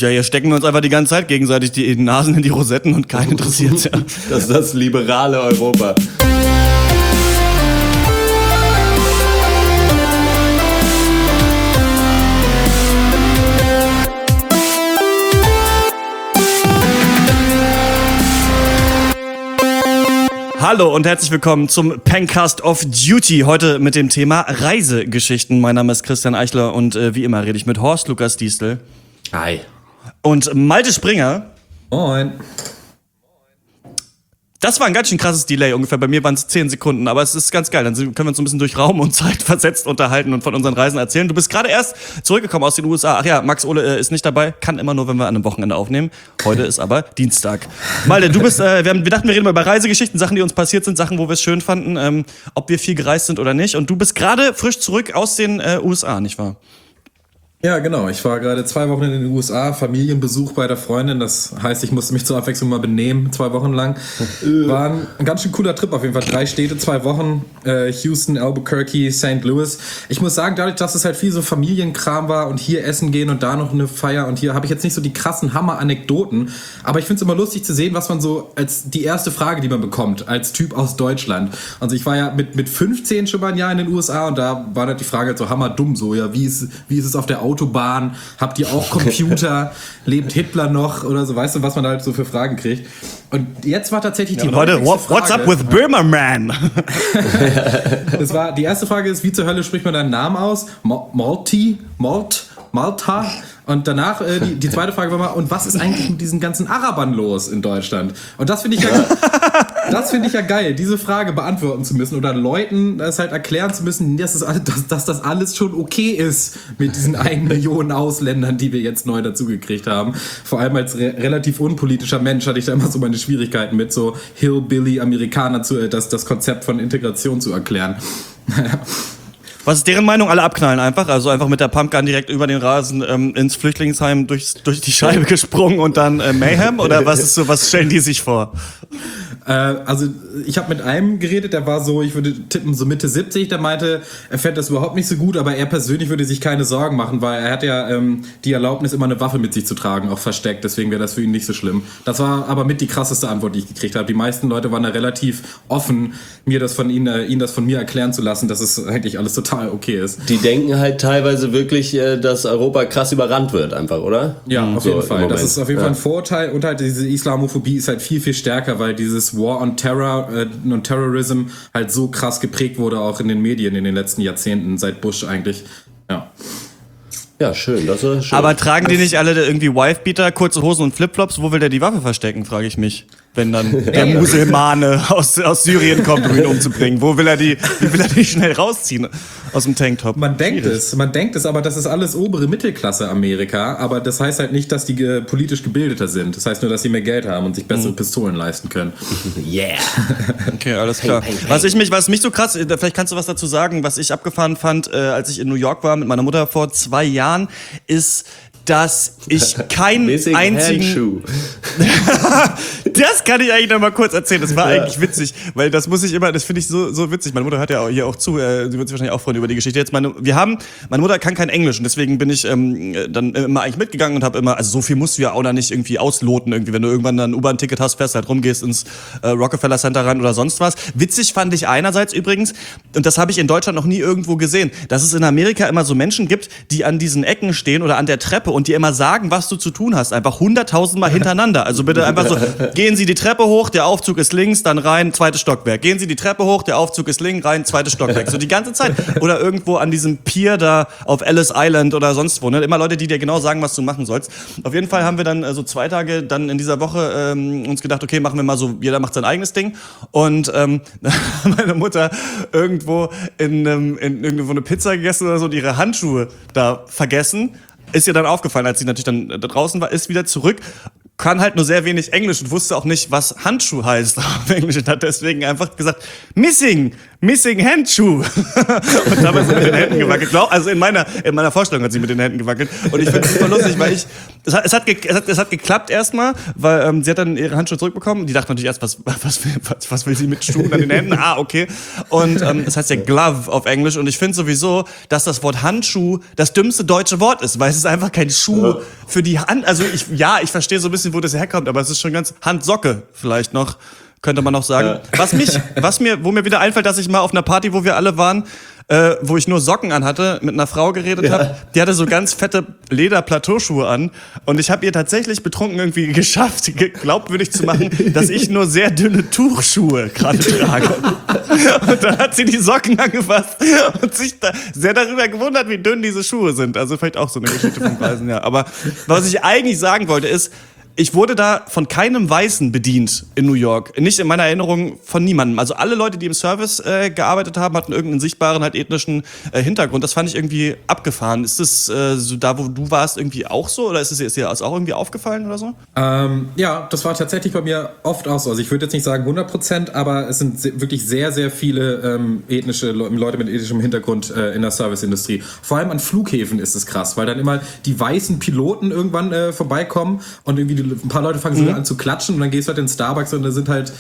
Ja, hier stecken wir uns einfach die ganze Zeit gegenseitig die Nasen in die Rosetten und keinen interessiert's ja. Das ist das liberale Europa. Hallo und herzlich willkommen zum Pencast of Duty. Heute mit dem Thema Reisegeschichten. Mein Name ist Christian Eichler und wie immer rede ich mit Horst Lukas Diestel. Hi. Und Malte Springer. Moin. Das war ein ganz schön krasses Delay, ungefähr. Bei mir waren es 10 Sekunden, aber es ist ganz geil. Dann können wir uns ein bisschen durch Raum und Zeit versetzt unterhalten und von unseren Reisen erzählen. Du bist gerade erst zurückgekommen aus den USA. Ach ja, Max Ole ist nicht dabei. Kann immer nur, wenn wir an einem Wochenende aufnehmen. Heute ist aber Dienstag. Malte, du bist, wir dachten, wir reden mal über Reisegeschichten, Sachen, die uns passiert sind, Sachen, wo wir es schön fanden, ob wir viel gereist sind oder nicht. Und du bist gerade frisch zurück aus den USA, nicht wahr? Ja, genau. Ich war gerade 2 Wochen in den USA, Familienbesuch bei der Freundin. Das heißt, ich musste mich zur Abwechslung mal benehmen, 2 Wochen lang. War ein ganz schön cooler Trip auf jeden Fall. 3 Städte, 2 Wochen. Houston, Albuquerque, St. Louis. Ich muss sagen, dadurch, dass es halt viel so Familienkram war und hier essen gehen und da noch eine Feier und hier habe ich jetzt nicht so die krassen Hammer-Anekdoten. Aber ich finde es immer lustig zu sehen, was man so als die erste Frage, die man bekommt, als Typ aus Deutschland. Also ich war ja mit 15 schon mal ein Jahr in den USA und da war halt die Frage halt so hammerdumm so, ja, wie ist es auf der Autobahn? Habt ihr auch Computer? Lebt Hitler noch? Oder so, weißt du, was man halt so für Fragen kriegt. Und jetzt war tatsächlich die Leute, what's up with Böhmerman? Die erste Frage ist, wie zur Hölle spricht man deinen Namen aus? Malta? Und danach die zweite Frage war mal, und was ist eigentlich mit diesen ganzen Arabern los in Deutschland? Und das finde ich ja geil, diese Frage beantworten zu müssen oder Leuten das halt erklären zu müssen, dass das alles schon okay ist mit diesen 1 Million Ausländern, die wir jetzt neu dazugekriegt haben. Vor allem als relativ unpolitischer Mensch hatte ich da immer so meine Schwierigkeiten mit, so Hillbilly-Amerikaner das Konzept von Integration zu erklären. Was ist deren Meinung? Alle abknallen einfach? Also einfach mit der Pumpgun direkt über den Rasen ins Flüchtlingsheim durch die Scheibe gesprungen und dann Mayhem? Oder was stellen die sich vor? Also ich habe mit einem geredet, der war so, ich würde tippen, so Mitte 70, der meinte, er fände das überhaupt nicht so gut, aber er persönlich würde sich keine Sorgen machen, weil er hat ja die Erlaubnis, immer eine Waffe mit sich zu tragen, auch versteckt, deswegen wäre das für ihn nicht so schlimm. Das war aber mit die krasseste Antwort, die ich gekriegt habe. Die meisten Leute waren da relativ offen, ihn das von mir erklären zu lassen, dass es eigentlich alles total okay ist. Die denken halt teilweise wirklich, dass Europa krass überrannt wird einfach, oder? Ja, auf jeden Fall. Das ist auf jeden Fall ein Vorurteil und halt diese Islamophobie ist halt viel, viel stärker, weil dieses War on Terror und Terrorism halt so krass geprägt wurde, auch in den Medien in den letzten Jahrzehnten, seit Bush eigentlich. Ja. Ja, schön, das ist schön. Aber tragen die nicht alle irgendwie Wifebeater, kurze Hosen und Flipflops? Wo will der die Waffe verstecken, frage ich mich. Wenn dann der Muselmane aus Syrien kommt, um ihn umzubringen. Wie will er die schnell rausziehen aus dem Tanktop? Man denkt es, aber das ist alles obere Mittelklasse Amerika. Aber das heißt halt nicht, dass die politisch gebildeter sind. Das heißt nur, dass sie mehr Geld haben und sich bessere Pistolen leisten können. Yeah. Okay, alles klar. Was mich so krass, vielleicht kannst du was dazu sagen, was ich abgefahren fand, als ich in New York war mit meiner Mutter vor 2 Jahren, ist, dass ich keinen einzigen... Das kann ich eigentlich noch mal kurz erzählen. Das war eigentlich witzig, weil das finde ich so witzig. Meine Mutter hört ja hier auch zu, sie wird sich wahrscheinlich auch freuen über die Geschichte. Jetzt meine Mutter kann kein Englisch und deswegen bin ich dann immer eigentlich mitgegangen und habe immer, also so viel musst du ja auch noch nicht irgendwie ausloten irgendwie, wenn du irgendwann dann ein U-Bahn-Ticket hast, fährst halt rum, gehst ins Rockefeller Center rein oder sonst was. Witzig fand ich einerseits übrigens, und das habe ich in Deutschland noch nie irgendwo gesehen, dass es in Amerika immer so Menschen gibt, die an diesen Ecken stehen oder an der Treppe und dir immer sagen, was du zu tun hast. Einfach 100.000 Mal hintereinander. Also bitte einfach so, gehen Sie die Treppe hoch, der Aufzug ist links, dann rein, 2. Stockwerk. Gehen Sie die Treppe hoch, der Aufzug ist links, rein, 2. Stockwerk. So die ganze Zeit. Oder irgendwo an diesem Pier da auf Ellis Island oder sonst wo. Ne? Immer Leute, die dir genau sagen, was du machen sollst. Auf jeden Fall haben wir dann so 2 Tage dann in dieser Woche uns gedacht, okay, machen wir mal so, jeder macht sein eigenes Ding. Und meine Mutter irgendwo irgendwo eine Pizza gegessen oder so und ihre Handschuhe da vergessen. Ist ihr dann aufgefallen, als sie natürlich dann da draußen war, ist wieder zurück, kann halt nur sehr wenig Englisch und wusste auch nicht, was Handschuh heißt auf Englisch und hat deswegen einfach gesagt, missing Handschuh. Und dabei sind mit den Händen gewackelt. Also in meiner Vorstellung hat sie mit den Händen gewackelt. Und ich finde es super lustig, weil es hat geklappt erstmal, weil sie hat dann ihre Handschuhe zurückbekommen. Die dachte natürlich erst, was will sie mit Schuhen an den Händen? Ah, okay. Und das heißt ja Glove auf Englisch. Und ich finde sowieso, dass das Wort Handschuh das dümmste deutsche Wort ist, weil es ist einfach kein Schuh für die Hand. Also ich verstehe so ein bisschen, wo das herkommt, aber es ist schon ganz Handsocke vielleicht noch, könnte man noch sagen. Ja. Wo mir wieder einfällt, dass ich mal auf einer Party, wo wir alle waren, wo ich nur Socken anhatte, mit einer Frau geredet habe, die hatte so ganz fette Leder-Plateauschuhe an und ich habe ihr tatsächlich betrunken irgendwie geschafft, glaubwürdig zu machen, dass ich nur sehr dünne Tuchschuhe gerade trage. Und dann hat sie die Socken angefasst und sich sehr darüber gewundert, wie dünn diese Schuhe sind. Also vielleicht auch so eine Geschichte vom Preisen, ja. Aber was ich eigentlich sagen wollte ist, ich wurde da von keinem Weißen bedient in New York. Nicht in meiner Erinnerung von niemandem. Also alle Leute, die im Service gearbeitet haben, hatten irgendeinen sichtbaren, halt ethnischen Hintergrund. Das fand ich irgendwie abgefahren. Ist das so da, wo du warst, irgendwie auch so? Oder ist dir das auch irgendwie aufgefallen oder so? Ja, das war tatsächlich bei mir oft auch so. Also ich würde jetzt nicht sagen 100%, aber es sind wirklich sehr, sehr viele Leute mit ethnischem Hintergrund in der Serviceindustrie. Vor allem an Flughäfen ist es krass, weil dann immer die weißen Piloten irgendwann vorbeikommen und irgendwie ein paar Leute fangen sogar an zu klatschen und dann gehst du halt in Starbucks und da sind halt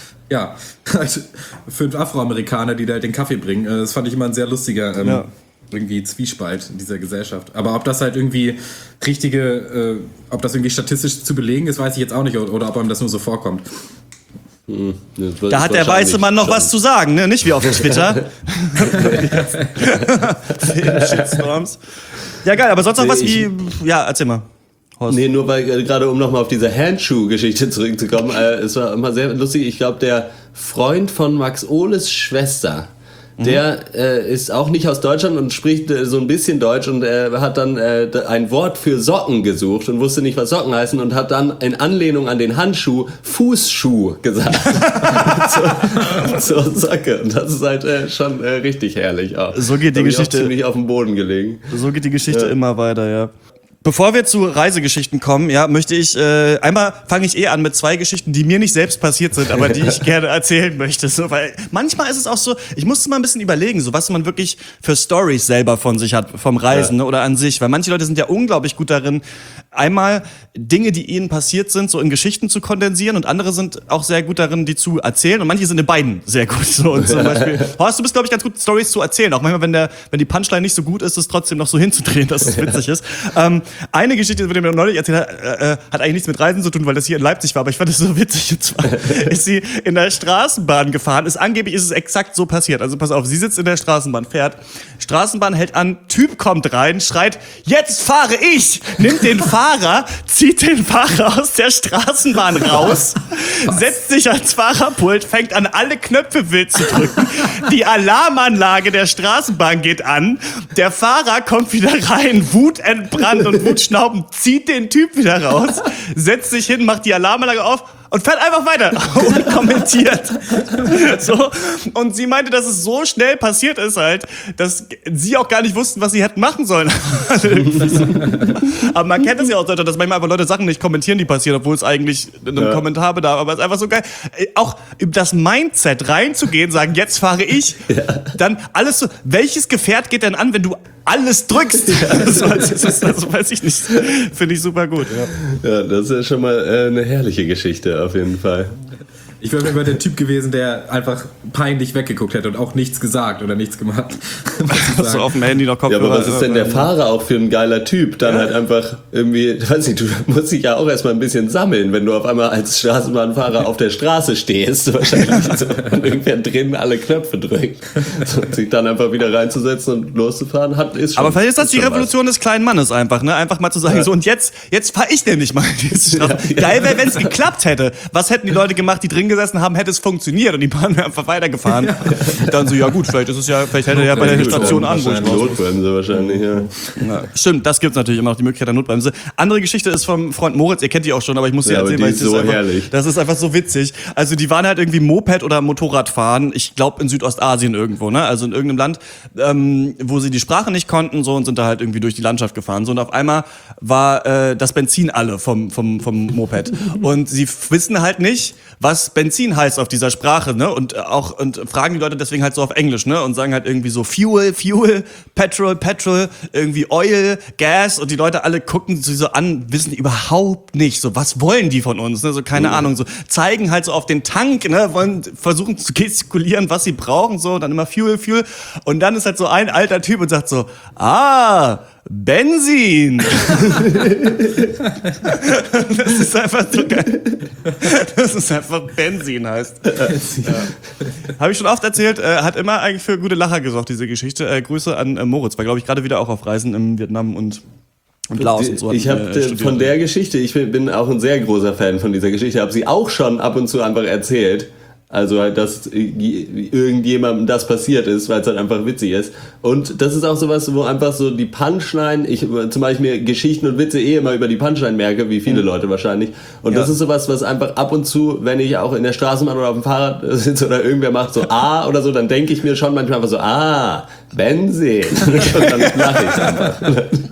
5 Afroamerikaner, die da halt den Kaffee bringen. Das fand ich immer ein sehr lustiger irgendwie Zwiespalt in dieser Gesellschaft. Aber ob das halt irgendwie ob das irgendwie statistisch zu belegen ist, weiß ich jetzt auch nicht, oder ob einem das nur so vorkommt. Da hat der weiße Mann noch was zu sagen, ne? Nicht wie auf Twitter. Shitstorms. Ja, geil, aber sonst noch was wie... Ja, erzähl mal. Nee, nur weil gerade um nochmal auf diese Handschuh-Geschichte zurückzukommen, es war immer sehr lustig, ich glaube, der Freund von Max Ohles Schwester, der ist auch nicht aus Deutschland und spricht so ein bisschen Deutsch und hat dann ein Wort für Socken gesucht und wusste nicht, was Socken heißen und hat dann in Anlehnung an den Handschuh Fußschuh gesagt. so Socke. Und das ist halt schon richtig herrlich auch. So geht die Geschichte. Ziemlich auf dem Boden gelegen. So geht die Geschichte immer weiter, ja. Bevor wir zu Reisegeschichten kommen, möchte ich, einmal fange ich an mit 2 Geschichten, die mir nicht selbst passiert sind, aber die ich gerne erzählen möchte. So, weil manchmal ist es auch so, ich musste mal ein bisschen überlegen, so was man wirklich für Storys selber von sich hat, vom Reisen oder an sich. Weil manche Leute sind ja unglaublich gut darin, einmal Dinge, die ihnen passiert sind, so in Geschichten zu kondensieren und andere sind auch sehr gut darin, die zu erzählen und manche sind in beiden sehr gut. So, und zum Beispiel, Horst, du bist, glaube ich, ganz gut, Storys zu erzählen. Auch manchmal, wenn die Punchline nicht so gut ist, es trotzdem noch so hinzudrehen, dass es witzig ist. Eine Geschichte, die mir neulich erzählt hat eigentlich nichts mit Reisen zu tun, weil das hier in Leipzig war, aber ich fand es so witzig. Und zwar ist sie in der Straßenbahn gefahren. Angeblich ist es exakt so passiert. Also pass auf, sie sitzt in der Straßenbahn, fährt. Straßenbahn hält an, Typ kommt rein, schreit, jetzt fahre ich! Nimmt den Fahrer, zieht den Fahrer aus der Straßenbahn raus, setzt sich ans Fahrerpult, fängt an, alle Knöpfe wild zu drücken. Die Alarmanlage der Straßenbahn geht an. Der Fahrer kommt wieder rein, wutentbrannt und wutschnaubend, zieht den Typ wieder raus, setzt sich hin, macht die Alarmanlage auf und fährt einfach weiter unkommentiert. So. Und sie meinte, dass es so schnell passiert ist halt, dass sie auch gar nicht wussten, was sie hätten machen sollen. Aber man kennt es ja auch, dass manchmal einfach Leute Sachen nicht kommentieren, die passieren, obwohl es eigentlich einen Kommentar bedarf. Aber es ist einfach so geil. Auch das Mindset reinzugehen, sagen, jetzt fahre ich, dann alles so, welches Gefährt geht denn an, wenn du alles drückst? Das weiß ich nicht. Finde ich super gut. Ja, das ist schon mal eine herrliche Geschichte auf jeden Fall. Ich wäre immer der Typ gewesen, der einfach peinlich weggeguckt hätte und auch nichts gesagt oder nichts gemacht. So auf dem Handy noch Kopfhörer. Ja, aber was ist denn der Fahrer auch für ein geiler Typ? Dann halt einfach irgendwie, weiß nicht, du musst dich ja auch erstmal ein bisschen sammeln, wenn du auf einmal als Straßenbahnfahrer auf der Straße stehst, wahrscheinlich so, und irgendwer drin alle Knöpfe drückt. Und sich dann einfach wieder reinzusetzen und loszufahren, ist schon. Aber vielleicht ist das die Revolution des kleinen Mannes einfach, ne? Einfach mal zu sagen, so, und jetzt fahr ich nämlich mal. Geil wäre, wenn es geklappt hätte. Was hätten die Leute gemacht, die drin gesessen haben, hätte es funktioniert und die Bahn wäre einfach weitergefahren. Dann so, ja gut, vielleicht hält er ja bei der Station an. Notbremse wahrscheinlich, ja. Stimmt, das gibt's natürlich immer noch, die Möglichkeit der Notbremse. Andere Geschichte ist vom Freund Moritz, ihr kennt die auch schon, aber ich muss sie erzählen, weil es ist einfach, herrlich. Das ist einfach so witzig. Also die waren halt irgendwie Moped oder Motorradfahren, ich glaube in Südostasien irgendwo, ne? Also in irgendeinem Land, wo sie die Sprache nicht konnten so und sind da halt irgendwie durch die Landschaft gefahren. So und auf einmal war das Benzin alle vom Moped. Und sie wissen halt nicht, was Benzin heißt auf dieser Sprache, ne? Und fragen die Leute deswegen halt so auf Englisch, ne? Und sagen halt irgendwie so Fuel, Petrol, irgendwie Oil, Gas und die Leute alle gucken sie so an, wissen überhaupt nicht, so was wollen die von uns, ne? So keine Ahnung, so zeigen halt so auf den Tank, ne? Wollen versuchen zu gestikulieren, was sie brauchen, so dann immer Fuel und dann ist halt so ein alter Typ und sagt so, Benzin. Das ist einfach so geil. Das ist einfach Benzin heißt. Ja. Habe ich schon oft erzählt, hat immer eigentlich für gute Lacher gesorgt, diese Geschichte. Grüße an Moritz, war glaube ich gerade wieder auch auf Reisen in Vietnam und Laos und so. Ich habe von der Geschichte, ich bin auch ein sehr großer Fan von dieser Geschichte, habe sie auch schon ab und zu einfach erzählt. Also halt, dass irgendjemandem das passiert ist, weil es halt einfach witzig ist. Und das ist auch sowas, wo einfach so die Punchline, zum Beispiel mir Geschichten und Witze immer über die Punchline merke, wie viele Leute wahrscheinlich. Und das ist sowas, was einfach ab und zu, wenn ich auch in der Straßenbahn oder auf dem Fahrrad sitze oder irgendwer macht so oder so, dann denke ich mir schon manchmal einfach so, Benzin. Und dann lache ich einfach.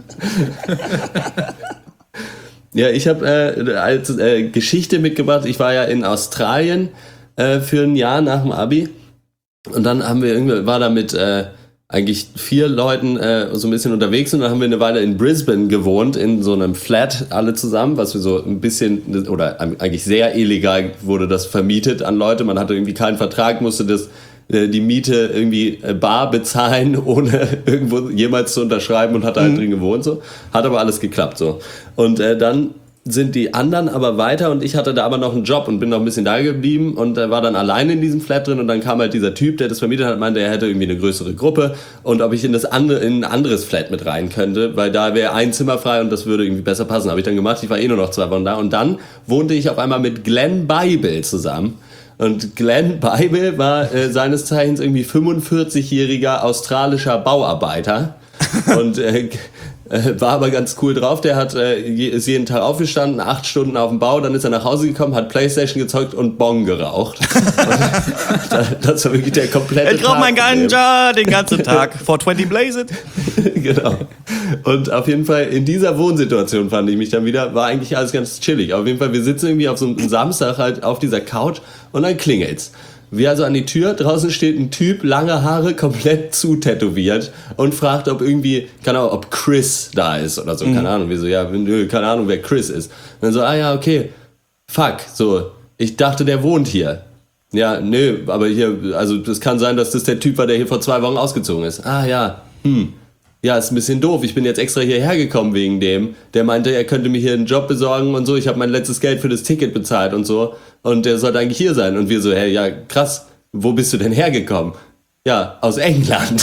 Ja, ich habe als Geschichte mitgebracht, ich war ja in Australien für ein Jahr nach dem Abi und dann war da mit eigentlich 4 Leuten so ein bisschen unterwegs und dann haben wir eine Weile in Brisbane gewohnt, in so einem Flat alle zusammen, was wir so ein bisschen, oder eigentlich sehr illegal wurde das vermietet an Leute, man hatte irgendwie keinen Vertrag, musste die Miete irgendwie bar bezahlen, ohne irgendwo jemals zu unterschreiben und hat da halt drin gewohnt, so. Hat aber alles geklappt, so. Und dann sind die anderen aber weiter und ich hatte da aber noch einen Job und bin noch ein bisschen da geblieben und war dann alleine in diesem Flat drin und dann kam halt dieser Typ, der das vermietet hat, meinte, er hätte irgendwie eine größere Gruppe und ob ich in ein anderes Flat mit rein könnte, weil da wäre ein Zimmer frei und das würde irgendwie besser passen. Habe ich dann gemacht, ich war nur noch 2 Wochen da und dann wohnte ich auf einmal mit Glenn Bible zusammen. Und Glenn Bible war seines Zeichens irgendwie 45-jähriger australischer Bauarbeiter und war aber ganz cool drauf. Der ist jeden Tag aufgestanden, 8 Stunden auf dem Bau, dann ist er nach Hause gekommen, hat Playstation gezockt und Bong geraucht. Das war wirklich der komplette Tag. Ich rauche mein Ganja den ganzen Tag. 420 blaze it. Genau. Und auf jeden Fall in dieser Wohnsituation fand ich mich dann wieder, war eigentlich alles ganz chillig. Auf jeden Fall, wir sitzen irgendwie auf so einem Samstag halt auf dieser Couch und dann klingelt's. Wir also an die Tür, draußen steht ein Typ, lange Haare, komplett zutätowiert und fragt, ob irgendwie, keine Ahnung, ob Chris da ist oder so, keine Ahnung, wieso, ja, keine Ahnung, wer Chris ist. Und dann so, ja, okay, fuck, so, ich dachte, der wohnt hier. Ja, nö, aber hier, also das kann sein, dass das der Typ war, der hier vor 2 Wochen ausgezogen ist. Ja, ist ein bisschen doof. Ich bin jetzt extra hierher gekommen wegen dem. Der meinte, er könnte mir hier einen Job besorgen und so. Ich habe mein letztes Geld für das Ticket bezahlt und so. Und der sollte eigentlich hier sein. Und wir so, hey, ja, krass, wo bist du denn hergekommen? Ja, aus England.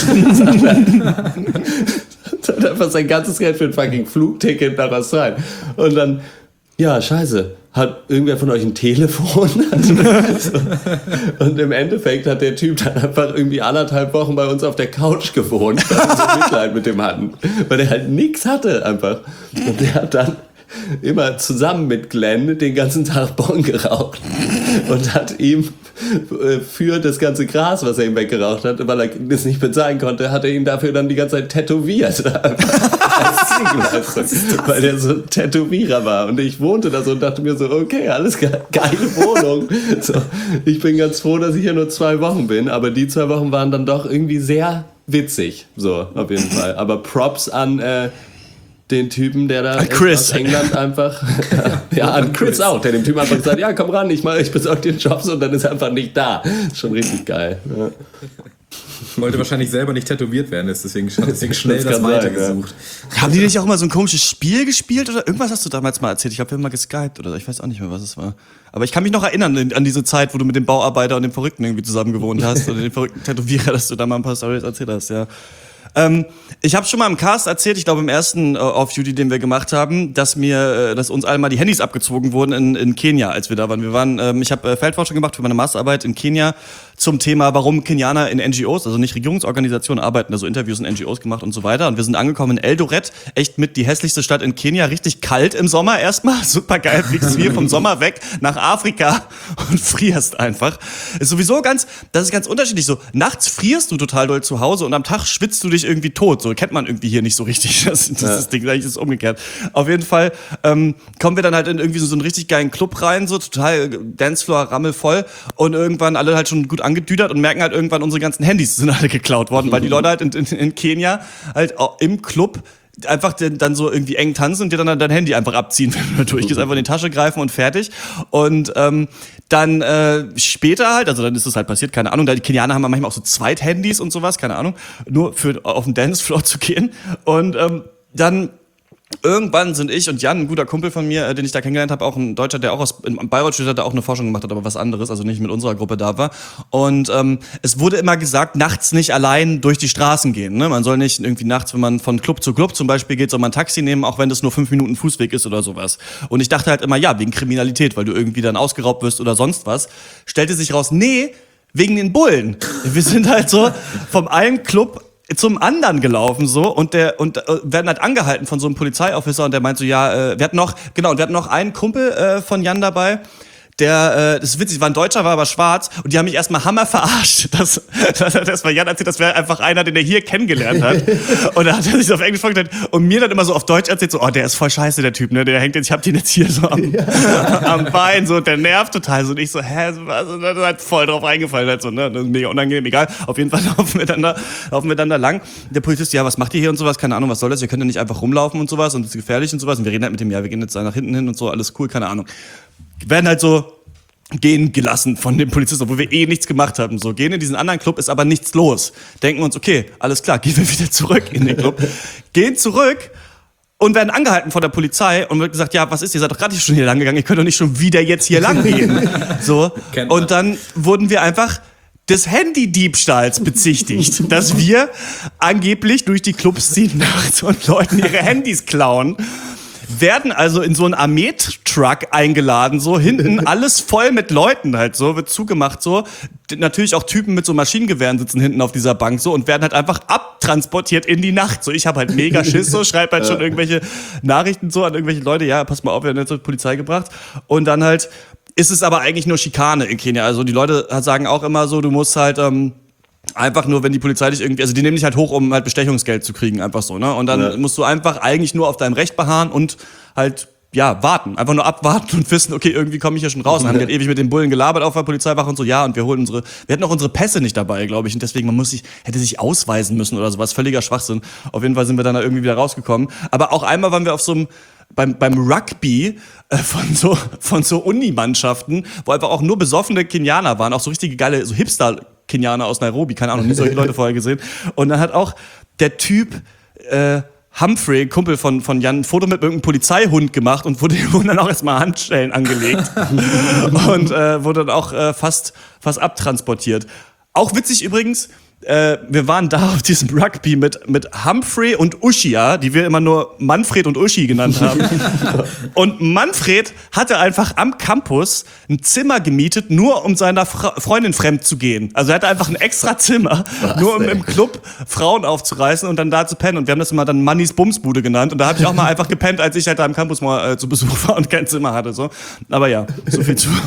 Das hat einfach sein ganzes Geld für ein fucking Flugticket nach Australien. Und dann, ja, scheiße, hat irgendwer von euch ein Telefon? Und im Endeffekt hat der Typ dann einfach irgendwie 1,5 Wochen bei uns auf der Couch gewohnt, weil wir so Mitleid mit dem hatten. Weil der halt nichts hatte einfach. Und der hat dann immer zusammen mit Glenn den ganzen Tag Bon geraucht und hat ihm für das ganze Gras, was er ihm weggeraucht hat, weil er das nicht bezahlen konnte, hat er ihn dafür dann die ganze Zeit tätowiert. Weil der so ein Tätowierer war. Und ich wohnte da so und dachte mir so, okay, alles geile Wohnung. So, ich bin ganz froh, dass ich hier nur 2 Wochen bin, aber die 2 Wochen waren dann doch irgendwie sehr witzig. So, auf jeden Fall. Aber Props an den Typen, der da aus England einfach, ja, an Chris auch, der dem Typen einfach gesagt, ja, komm ran, ich besorge dir Jobs und dann ist er einfach nicht da. Schon richtig geil. Ja. Wollte wahrscheinlich selber nicht tätowiert werden, deswegen schnell das weitergesucht. Ja. Haben die nicht auch mal so ein komisches Spiel gespielt oder irgendwas hast du damals mal erzählt? Ich glaube, wir haben mal geskypt oder so. Ich weiß auch nicht mehr, was es war. Aber ich kann mich noch erinnern an diese Zeit, wo du mit dem Bauarbeiter und dem Verrückten irgendwie zusammen gewohnt hast oder dem verrückten Tätowierer, dass du da mal ein paar Storys erzählt hast, ja. Ich habe schon mal im Cast erzählt, ich glaube im ersten Off-Duty, den wir gemacht haben, dass uns allen mal die Handys abgezogen wurden in Kenia, als wir da waren. Ich habe Feldforschung gemacht für meine Masterarbeit in Kenia zum Thema, warum Kenianer in NGOs, also nicht Regierungsorganisationen, arbeiten, also Interviews in NGOs gemacht und so weiter. Und wir sind angekommen in Eldoret, echt mit die hässlichste Stadt in Kenia, richtig kalt im Sommer erstmal, super geil, fliegst du hier vom Sommer weg nach Afrika und frierst einfach. Das ist ganz unterschiedlich so. Nachts frierst du total doll zu Hause und am Tag schwitzt du dich irgendwie tot. So kennt man irgendwie hier nicht so richtig. Das Ding, eigentlich ist es umgekehrt. Auf jeden Fall kommen wir dann halt in irgendwie so einen richtig geilen Club rein, so total Dancefloor rammelvoll und irgendwann alle halt schon gut angedüdert und merken halt irgendwann, unsere ganzen Handys sind alle geklaut worden, weil die Leute halt in Kenia halt auch im Club einfach dann so irgendwie eng tanzen und dir dann dein Handy einfach abziehen, wenn du da durchgehst, einfach in die Tasche greifen und fertig. Und dann später halt, also dann ist es halt passiert, keine Ahnung, die Kenianer haben manchmal auch so Zweithandys und sowas, keine Ahnung, nur für auf den Dancefloor zu gehen. Und dann irgendwann sind ich und Jan, ein guter Kumpel von mir, den ich da kennengelernt habe, auch ein Deutscher, der auch in Bayreuth studiert hat, der auch eine Forschung gemacht hat, aber was anderes, also nicht mit unserer Gruppe da war. Und es wurde immer gesagt, nachts nicht allein durch die Straßen gehen. Ne? Man soll nicht irgendwie nachts, wenn man von Club zu Club zum Beispiel geht, soll man ein Taxi nehmen, auch wenn das nur 5 Minuten Fußweg ist oder sowas. Und ich dachte halt immer, ja, wegen Kriminalität, weil du irgendwie dann ausgeraubt wirst oder sonst was. Stellte sich raus, nee, wegen den Bullen. Wir sind halt so vom einen Club zum anderen gelaufen so und werden halt angehalten von so einem Polizeiofficer und der meint so, ja, wir hatten noch einen Kumpel von Jan dabei, das ist witzig, war ein Deutscher, war aber schwarz und die haben mich erstmal hammer verarscht. Das war Jan erzählt, das wäre einfach einer, den er hier kennengelernt hat. Und da hat er sich auf Englisch vorgestellt und mir dann immer so auf Deutsch erzählt, so, oh, der ist voll scheiße, der Typ, ne, der hängt jetzt, ich hab den jetzt hier so am Bein, so, der nervt total, so, und ich so, was? Und dann halt voll drauf reingefallen, halt so, ne, das ist mega unangenehm, egal, auf jeden Fall laufen wir dann da lang. Der Polizist, ja, was macht ihr hier und sowas, keine Ahnung, was soll das, ihr könnt ja nicht einfach rumlaufen und sowas und das ist gefährlich und sowas und wir reden halt mit dem, ja, wir gehen jetzt da nach hinten hin und so, alles cool, keine Ahnung. Werden halt so gehen gelassen von dem Polizisten, obwohl wir nichts gemacht haben. So, gehen in diesen anderen Club, ist aber nichts los. Denken uns, okay, alles klar, gehen wir wieder zurück in den Club. Gehen zurück und werden angehalten von der Polizei und wird gesagt, ja, was ist, ihr seid doch gerade schon hier lang gegangen, ihr könnt doch nicht schon wieder jetzt hier lang gehen. So, und dann wurden wir einfach des Handydiebstahls bezichtigt, dass wir angeblich durch die Clubs ziehen nachts und Leuten ihre Handys klauen. Werden also in so einen Armeetruck eingeladen, so hinten alles voll mit Leuten halt so, wird zugemacht so. Natürlich auch Typen mit so Maschinengewehren sitzen hinten auf dieser Bank so und werden halt einfach abtransportiert in die Nacht. So, ich habe halt mega Schiss so, schreibe halt schon irgendwelche Nachrichten so an irgendwelche Leute, ja, pass mal auf, wir werden jetzt zur Polizei gebracht. Und dann halt ist es aber eigentlich nur Schikane in Kenia. Also die Leute sagen auch immer so, du musst halt einfach nur, wenn die Polizei dich irgendwie, also die nehmen dich halt hoch, um halt Bestechungsgeld zu kriegen, einfach so, ne? Und dann musst du einfach eigentlich nur auf deinem Recht beharren und halt, ja, warten. Einfach nur abwarten und wissen, okay, irgendwie komme ich hier schon raus. Dann haben die halt ewig mit den Bullen gelabert auf der Polizeiwache und so, ja, und wir hatten auch unsere Pässe nicht dabei, glaube ich, und deswegen, hätte sich ausweisen müssen oder sowas, völliger Schwachsinn. Auf jeden Fall sind wir dann da irgendwie wieder rausgekommen. Aber auch einmal waren wir auf so einem, beim Rugby von so Unimannschaften, wo einfach auch nur besoffene Kenianer waren, auch so richtige geile, so Hipster-Kenianer aus Nairobi, keine Ahnung, nie solche Leute vorher gesehen. Und dann hat auch der Typ Humphrey, Kumpel von Jan, ein Foto mit irgendeinem Polizeihund gemacht und wurden dann auch erstmal Handschellen angelegt und wurde dann auch fast abtransportiert. Auch witzig übrigens, wir waren da auf diesem Rugby mit Humphrey und Ushia, die wir immer nur Manfred und Uschi genannt haben. Und Manfred hatte einfach am Campus ein Zimmer gemietet, nur um seiner Freundin fremd zu gehen. Also er hatte einfach ein extra Zimmer, nur um im Club Frauen aufzureißen und dann da zu pennen. Und wir haben das immer dann Mannys Bumsbude genannt. Und da habe ich auch mal einfach gepennt, als ich halt da am Campus mal zu Besuch war und kein Zimmer hatte. So. Aber ja, so viel zu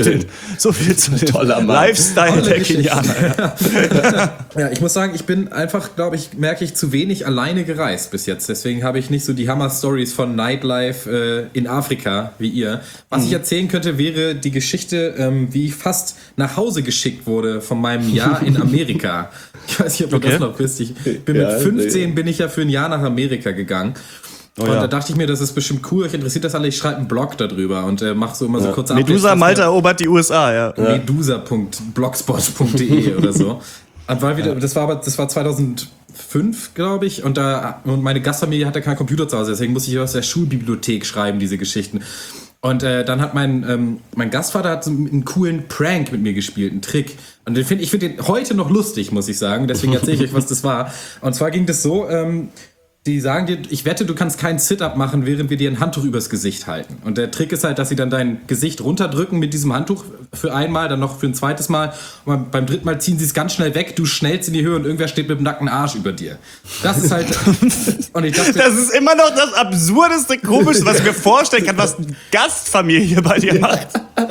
dem Lifestyle der Kenianer. Ja. Ja, ich muss sagen, ich bin einfach, merke ich, zu wenig alleine gereist bis jetzt. Deswegen habe ich nicht so die Hammer-Stories von Nightlife in Afrika wie ihr. Was ich erzählen könnte, wäre die Geschichte, wie ich fast nach Hause geschickt wurde von meinem Jahr in Amerika. Ich weiß nicht, ob du das noch wisst. Mit 15 bin ich ja für ein Jahr nach Amerika gegangen. Und da dachte ich mir, das ist bestimmt cool, euch interessiert das alle, ich schreibe einen Blog darüber und mache so immer so kurze Updates. Medusa Malta erobert die USA, ja. Medusa.blogspot.de oder so. Und das war 2005, glaube ich, und meine Gastfamilie hatte keinen Computer zu Hause, deswegen musste ich aus der Schulbibliothek schreiben, diese Geschichten. Und dann hat mein Gastvater hat so einen coolen Prank mit mir gespielt, einen Trick. Und ich finde den heute noch lustig, muss ich sagen. Deswegen erzähle ich euch, was das war. Und zwar ging das so, die sagen dir, ich wette, du kannst keinen Sit-Up machen, während wir dir ein Handtuch übers Gesicht halten. Und der Trick ist halt, dass sie dann dein Gesicht runterdrücken mit diesem Handtuch für einmal, dann noch für ein zweites Mal. Und beim dritten Mal ziehen sie es ganz schnell weg, du schnellst in die Höhe und irgendwer steht mit dem nackten Arsch über dir. Das ist halt... Und ich dachte, das ist immer noch das absurdeste, komischste, was ich mir vorstellen kann, was eine Gastfamilie bei dir macht.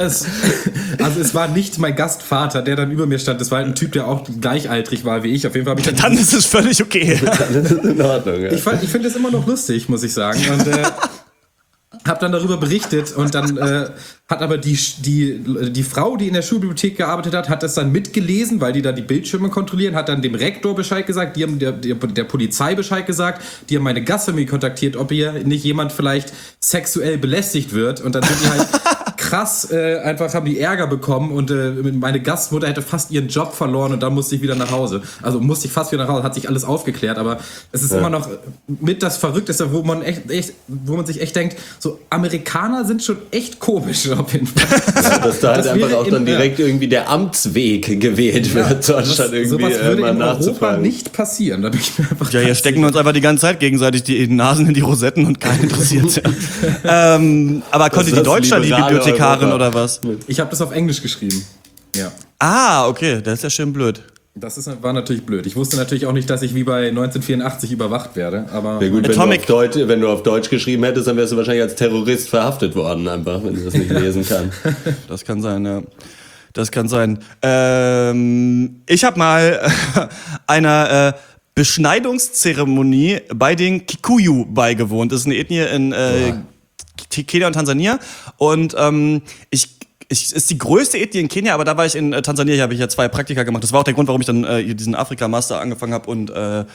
Es war nicht mein Gastvater, der dann über mir stand. Das war halt ein Typ, der auch gleichaltrig war wie ich. Auf jeden Fall habe ich dann ist es völlig okay. Dann ist es in Ordnung, ja. Ich finde es immer noch lustig, muss ich sagen. Und habe dann darüber berichtet und dann hat aber die Frau, die in der Schulbibliothek gearbeitet hat das dann mitgelesen, weil die da die Bildschirme kontrollieren, hat dann dem Rektor Bescheid gesagt, die haben der Polizei Bescheid gesagt, die haben meine Gastfamilie kontaktiert, ob hier nicht jemand vielleicht sexuell belästigt wird. Und dann sind die halt krass, einfach haben die Ärger bekommen und meine Gastmutter hätte fast ihren Job verloren und dann musste ich wieder nach Hause. Also musste ich fast wieder nach Hause, hat sich alles aufgeklärt, aber es ist immer noch mit das Verrückteste, wo man sich echt denkt, so Amerikaner sind schon echt komisch auf jeden Fall. Ja, dass da halt einfach auch dann direkt irgendwie der Amtsweg gewählt wird, anstatt irgendwie sowas würde mal in Europa nachzufragen. nicht passieren. Da bin ich mir einfach Ja, hier stecken wir uns einfach die ganze Zeit gegenseitig die Nasen in die Rosetten und keinen interessiert. Aber konnte die Deutscher die Bibliothekarin oder was? Ich habe das auf Englisch geschrieben. Ja. Ah, okay, das ist ja schön blöd. War natürlich blöd. Ich wusste natürlich auch nicht, dass ich wie bei 1984 überwacht werde. Aber ja, gut, wenn du auf Deutsch geschrieben hättest, dann wärst du wahrscheinlich als Terrorist verhaftet worden, einfach, wenn du das nicht lesen kannst. Das kann sein, ja. Das kann sein. Ich habe mal einer Beschneidungszeremonie bei den Kikuyu beigewohnt. Das ist eine Ethnie in Kenia und Tansania. Und ist die größte Ethnie in Kenia, aber da war ich in Tansania, habe ich ja 2 Praktika gemacht. Das war auch der Grund, warum ich dann diesen Afrika-Master angefangen habe und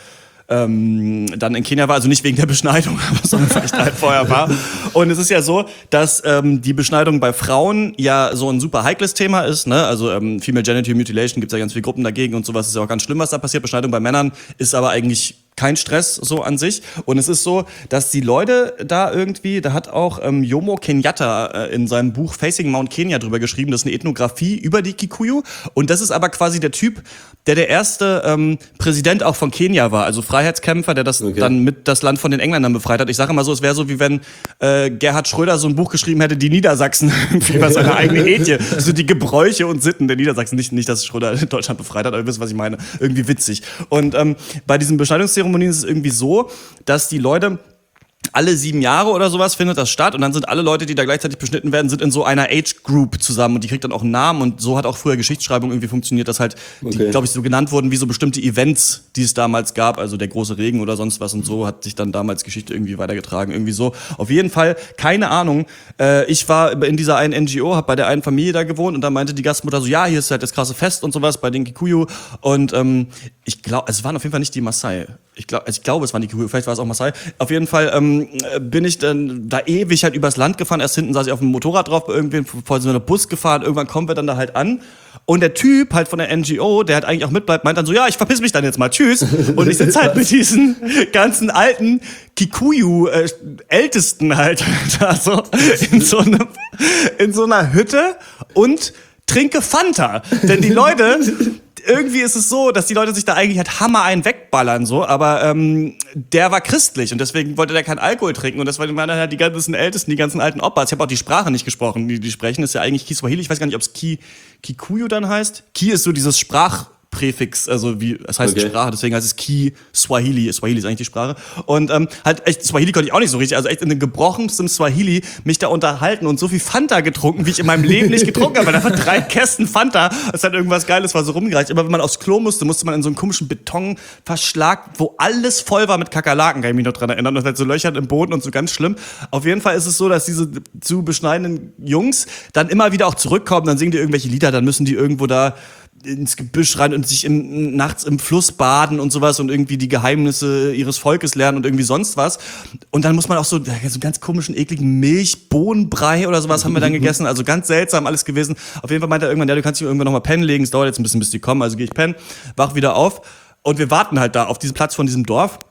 dann in Kenia war, also nicht wegen der Beschneidung, sondern weil ich da halt vorher war. Und es ist ja so, dass die Beschneidung bei Frauen ja so ein super heikles Thema ist, ne? Also Female Genital Mutilation, gibt's ja ganz viele Gruppen dagegen und sowas, ist ja auch ganz schlimm, was da passiert. Beschneidung bei Männern ist aber eigentlich kein Stress so an sich. Und es ist so, dass die Leute da hat auch Jomo Kenyatta in seinem Buch Facing Mount Kenya drüber geschrieben, das ist eine Ethnographie über die Kikuyu. Und das ist aber quasi der Typ, der erste Präsident auch von Kenia war, also Freiheitskämpfer, der dann mit das Land von den Engländern befreit hat. Ich sage immer so, es wäre so, wie wenn Gerhard Schröder so ein Buch geschrieben hätte, die Niedersachsen, über seine eigene Ethnie. Also die Gebräuche und Sitten der Niedersachsen. Nicht, dass Schröder Deutschland befreit hat, aber ihr wisst, was ich meine. Irgendwie witzig. Und bei diesen Beschneidungszeremonien ist es irgendwie so, dass die Leute alle 7 Jahre oder sowas findet das statt und dann sind alle Leute, die da gleichzeitig beschnitten werden, sind in so einer Age Group zusammen und die kriegt dann auch einen Namen und so hat auch früher Geschichtsschreibung irgendwie funktioniert, dass halt, die, glaube ich, so genannt wurden wie so bestimmte Events, die es damals gab, also der große Regen oder sonst was und so hat sich dann damals Geschichte irgendwie weitergetragen, irgendwie so. Auf jeden Fall, keine Ahnung, ich war in dieser einen NGO, habe bei der einen Familie da gewohnt und da meinte die Gastmutter so, ja, hier ist halt das krasse Fest und sowas bei den Kikuyu und ich glaube, es waren auf jeden Fall nicht die Maasai. Ich glaube, es waren die Kikuyu, vielleicht war es auch Maasai. Auf jeden Fall bin ich dann da ewig halt übers Land gefahren. Erst hinten saß ich auf dem Motorrad drauf, irgendwie vor so einem Bus gefahren. Irgendwann kommen wir dann da halt an. Und der Typ halt von der NGO, der halt eigentlich auch mitbleibt, meint dann so, ja, ich verpiss mich dann jetzt mal, tschüss. Und ich sitze halt mit diesen ganzen alten Kikuyu-Ältesten halt da so in so einer Hütte und trinke Fanta. Denn die Leute... Irgendwie ist es so, dass die Leute sich da eigentlich halt Hammer einen wegballern, so, aber der war christlich und deswegen wollte der keinen Alkohol trinken und das waren dann halt die ganzen Ältesten, die ganzen alten Opas. Ich habe auch die Sprache nicht gesprochen, die sprechen, ist ja eigentlich Kiswahili, ich weiß gar nicht, ob es Kikuyu dann heißt. Ki ist so dieses Sprachpräfix, also wie, das heißt Sprache, deswegen heißt es Swahili. Swahili ist eigentlich die Sprache. Und halt echt, Swahili konnte ich auch nicht so richtig, also echt in dem gebrochenstem Swahili mich da unterhalten und so viel Fanta getrunken, wie ich in meinem Leben nicht getrunken habe. Weil da waren 3 Kästen Fanta, das hat irgendwas Geiles war so rumgereicht. Aber wenn man aufs Klo musste man in so einen komischen Betonverschlag, wo alles voll war mit Kakerlaken, kann ich mich noch dran erinnern. Und halt so Löchern im Boden und so ganz schlimm. Auf jeden Fall ist es so, dass diese zu beschneidenden Jungs dann immer wieder auch zurückkommen, dann singen die irgendwelche Lieder, dann müssen die irgendwo da ins Gebüsch rein und sich nachts im Fluss baden und sowas und irgendwie die Geheimnisse ihres Volkes lernen und irgendwie sonst was. Und dann muss man auch so ganz komischen, ekligen Milchbohnenbrei oder sowas haben wir dann gegessen. Also ganz seltsam alles gewesen. Auf jeden Fall meinte er irgendwann, ja, du kannst dich irgendwann noch mal pennen legen. Es dauert jetzt ein bisschen, bis die kommen. Also gehe ich pennen, wach wieder auf und wir warten halt da auf diesem Platz von diesem Dorf.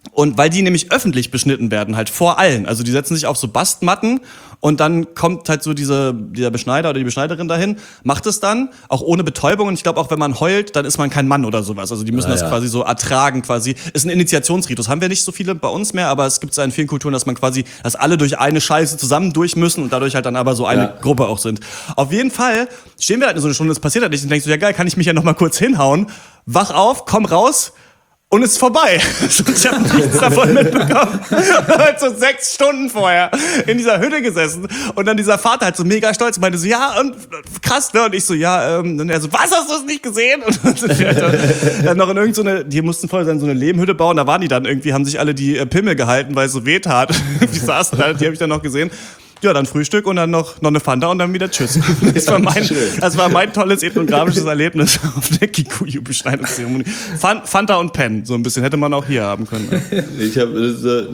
Und weil die nämlich öffentlich beschnitten werden, halt vor allen. Also die setzen sich auf so Bastmatten und dann kommt halt so dieser Beschneider oder die Beschneiderin dahin, macht es dann, auch ohne Betäubung. Und ich glaube auch, wenn man heult, dann ist man kein Mann oder sowas. Also die müssen das quasi so ertragen quasi. Ist ein Initiationsritus. Haben wir nicht so viele bei uns mehr, aber es gibt es in vielen Kulturen, dass man quasi, dass alle durch eine Scheiße zusammen durch müssen und dadurch halt dann aber so eine Gruppe auch sind. Auf jeden Fall stehen wir halt in so eine Stunde, das passiert halt nicht und denkst so, ja geil, kann ich mich ja noch mal kurz hinhauen. Wach auf, komm raus. Und es ist vorbei. Ich habe nichts davon mitbekommen. Halt so 6 Stunden vorher in dieser Hütte gesessen. Und dann dieser Vater halt so mega stolz meinte so, ja, und krass, ne? Und ich so, ja, und er so, was, hast du es nicht gesehen? Und dann noch in irgendeine, die mussten vorher so eine Lehmhütte bauen. Da waren die dann irgendwie, haben sich alle die Pimmel gehalten, weil es so weh tat. Die saßen da, die habe ich dann noch gesehen. Ja, dann Frühstück und dann noch eine Fanta und dann wieder Tschüss. Das war mein tolles ethnografisches Erlebnis auf der Kikuyu-Beschneidungszeremonie. Fanta und Pen, so ein bisschen, hätte man auch hier haben können. Ich habe so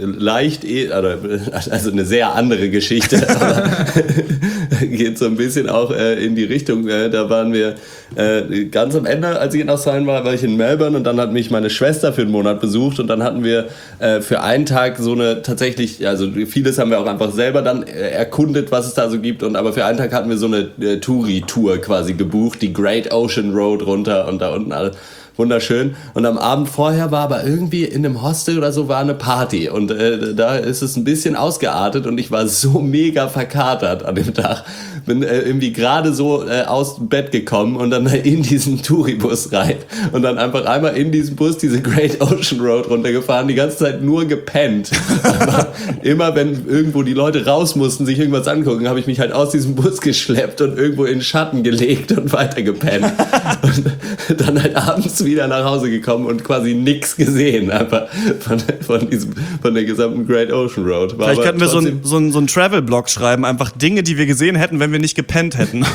also eine sehr andere Geschichte, aber geht so ein bisschen auch in die Richtung. Da waren wir ganz am Ende, als ich in Australien war ich in Melbourne und dann hat mich meine Schwester für einen Monat besucht und dann hatten wir für einen Tag so eine tatsächlich, also vieles haben wir auch einfach selber dann erkundet, was es da so gibt aber für einen Tag hatten wir so eine Touri-Tour quasi gebucht, die Great Ocean Road runter und da unten alles wunderschön. Und am Abend vorher war aber irgendwie in einem Hostel oder so war eine Party und da ist es ein bisschen ausgeartet und ich war so mega verkatert an dem Tag. Bin irgendwie gerade so aus dem Bett gekommen und dann in diesen Touribus rein und dann einfach einmal in diesem Bus diese Great Ocean Road runtergefahren, die ganze Zeit nur gepennt. Aber immer wenn irgendwo die Leute raus mussten, sich irgendwas angucken, habe ich mich halt aus diesem Bus geschleppt und irgendwo in den Schatten gelegt und weiter gepennt. Und dann halt abends wieder nach Hause gekommen und quasi nichts gesehen, einfach von der gesamten Great Ocean Road. Vielleicht könnten wir so einen Travel-Blog schreiben, einfach Dinge, die wir gesehen hätten, wenn wir nicht gepennt hätten.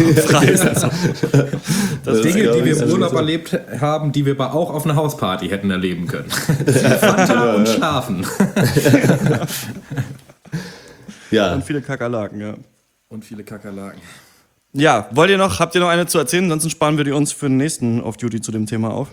Das Dinge, die wir im Urlaub erlebt haben, die wir aber auch auf einer Hausparty hätten erleben können. Fanta und Schlafen. Ja. Und viele Kakerlaken, ja. Und viele Kakerlaken. Ja, habt ihr noch eine zu erzählen? Ansonsten sparen wir die uns für den nächsten Off-Duty zu dem Thema auf.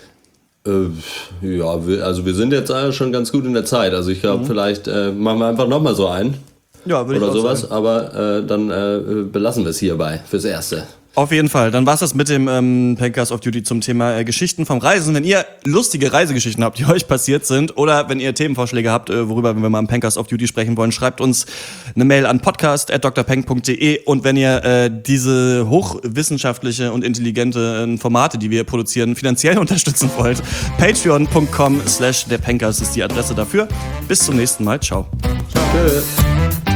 Ja, also wir sind jetzt schon ganz gut in der Zeit. Also ich glaube, vielleicht machen wir einfach nochmal so einen. Ja, würde ich auch sowas, sagen. Aber dann belassen wir es hierbei fürs Erste. Auf jeden Fall. Dann war's das mit dem Pencast Off Duty zum Thema Geschichten vom Reisen. Wenn ihr lustige Reisegeschichten habt, die euch passiert sind, oder wenn ihr Themenvorschläge habt, worüber wir mal im Pencast Off Duty sprechen wollen, schreibt uns eine Mail an podcast@drpeng.de. Und wenn ihr diese hochwissenschaftliche und intelligente Formate, die wir produzieren, finanziell unterstützen wollt, patreon.com/derpencast ist die Adresse dafür. Bis zum nächsten Mal. Ciao. Ciao. Tschüss.